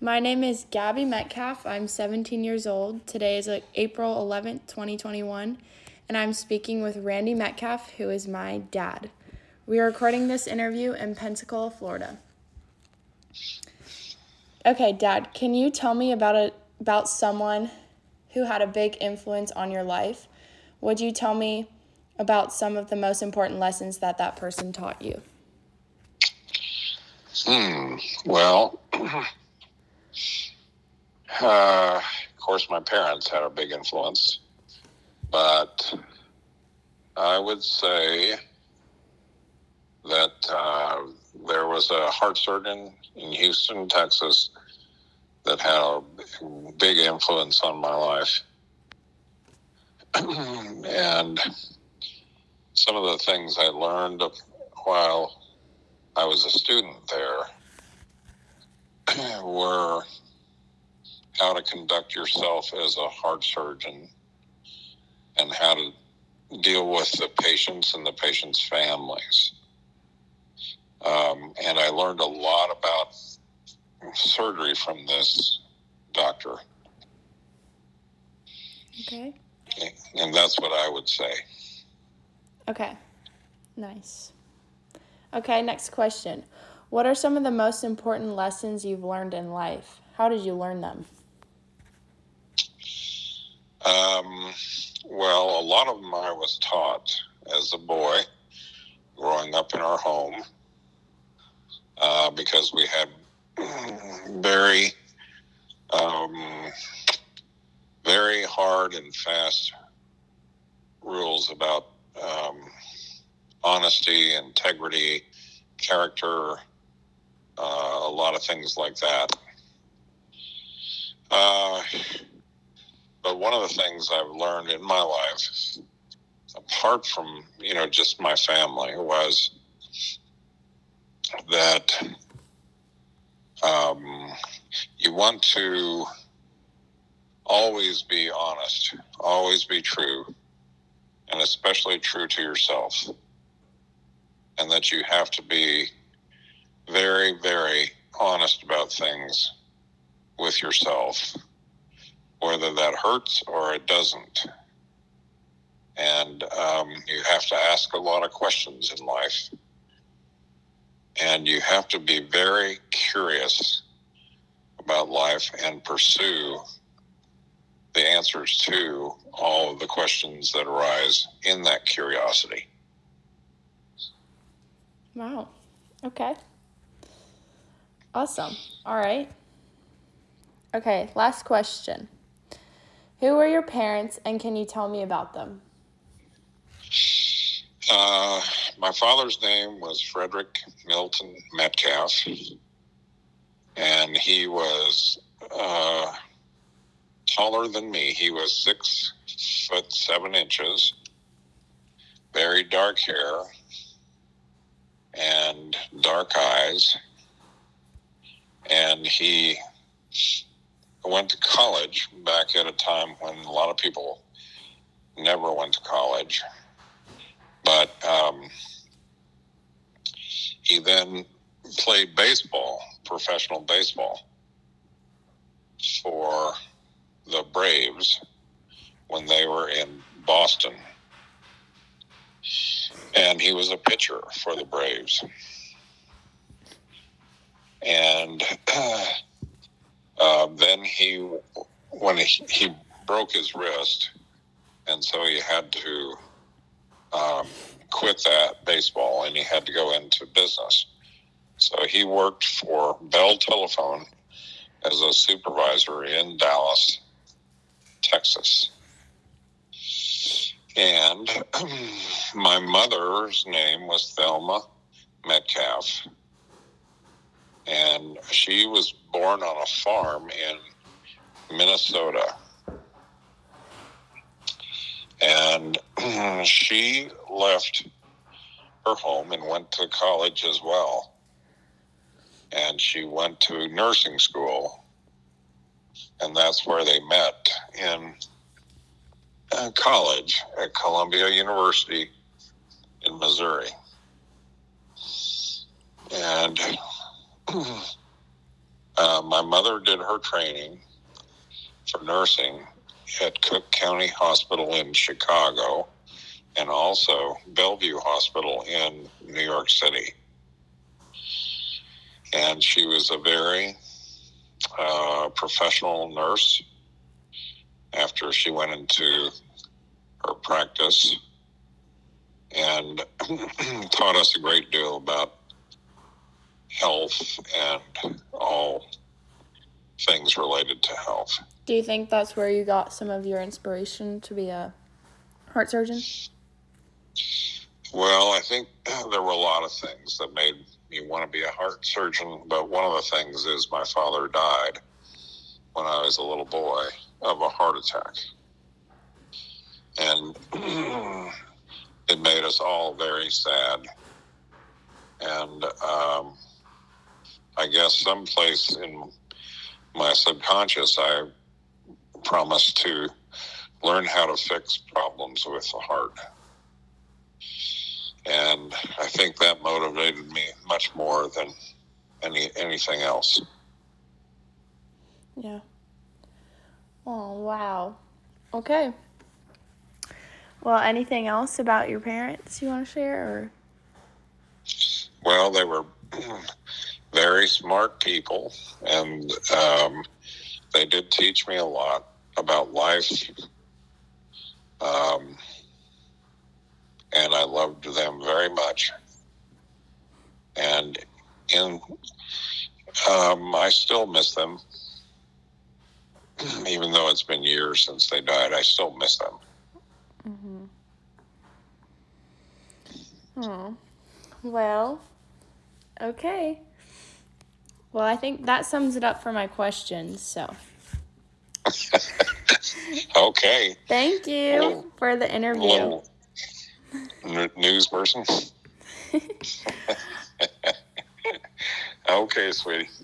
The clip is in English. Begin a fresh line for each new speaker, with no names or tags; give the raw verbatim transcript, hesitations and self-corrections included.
My name is Gabby Metcalf. I'm seventeen years old. Today is April eleventh, twenty twenty-one, and I'm speaking with Randy Metcalf, who is my dad. We are recording this interview in Pensacola, Florida. Okay, Dad, can you tell me about a, about someone who had a big influence on your life? Would you tell me about some of the most important lessons that that person taught you?
Hmm. Well, uh, of course, my parents had a big influence, but I would say that uh, there was a heart surgeon in Houston, Texas, that had a big influence on my life. And some of the things I learned while I was a student there were how to conduct yourself as a heart surgeon and how to deal with the patients and the patients' families. Um, and I learned a lot about surgery from this doctor.
Okay.
And that's what I would say.
Okay. Nice. Okay, next question. What are some of the most important lessons you've learned in life? How did you learn them?
Um, well, a lot of them I was taught as a boy growing up in our home uh, because we had very, um, very hard and fast rules about um, honesty, integrity, character, uh, a lot of things like that. Uh, but one of the things I've learned in my life, apart from, you know, just my family, was that um, you want to always be honest, always be true, and especially true to yourself. And that you have to be very, very honest about things with yourself, whether that hurts or it doesn't. And um, you have to ask a lot of questions in life. And you have to be very curious about life and pursue the answers to all of the questions that arise in that curiosity.
Wow. Okay. Awesome. All right. Okay, last question. Who were your parents, and can you tell me about them?
Uh, my father's name was Frederick Milton Metcalf, and he was uh, taller than me. He was six foot seven inches, very dark hair, and dark eyes. And he went to college back at a time when a lot of people never went to college. But um, he then played baseball, professional baseball, for the Braves when they were in Boston. And he was a pitcher for the Braves. And uh, uh, then he, when he, he broke his wrist, and so he had to um, quit that baseball, and he had to go into business. So he worked for Bell Telephone as a supervisor in Dallas, Texas. And my mother's name was Thelma Metcalf. And she was born on a farm in Minnesota. And she left her home and went to college as well. And she went to nursing school. And that's where they met in uh, college at Columbia University in Missouri. And Uh, my mother did her training for nursing at Cook County Hospital in Chicago and also Bellevue Hospital in New York City. And she was a very uh, professional nurse after she went into her practice and taught us a great deal about health and all things related to health.
Do you think that's where you got some of your inspiration to be a heart surgeon?
Well, I think there were a lot of things that made me want to be a heart surgeon, but one of the things is my father died when I was a little boy of a heart attack. And it made us all very sad. And um, I guess someplace in my subconscious, I promised to learn how to fix problems with the heart. And I think that motivated me much more than any anything else.
Yeah. Oh, wow. Okay. Well, anything else about your parents you want to share? Or?
Well, they were very smart people, and um, they did teach me a lot about life. Um, and I loved them very much. And in, um, I still miss them. Even though it's been years since they died, I still miss them.
Mm-hmm. Oh, well, okay. Well, I think that sums it up for my questions, so.
Okay.
Thank you
little,
for the interview.
N- news person. Okay, sweetie.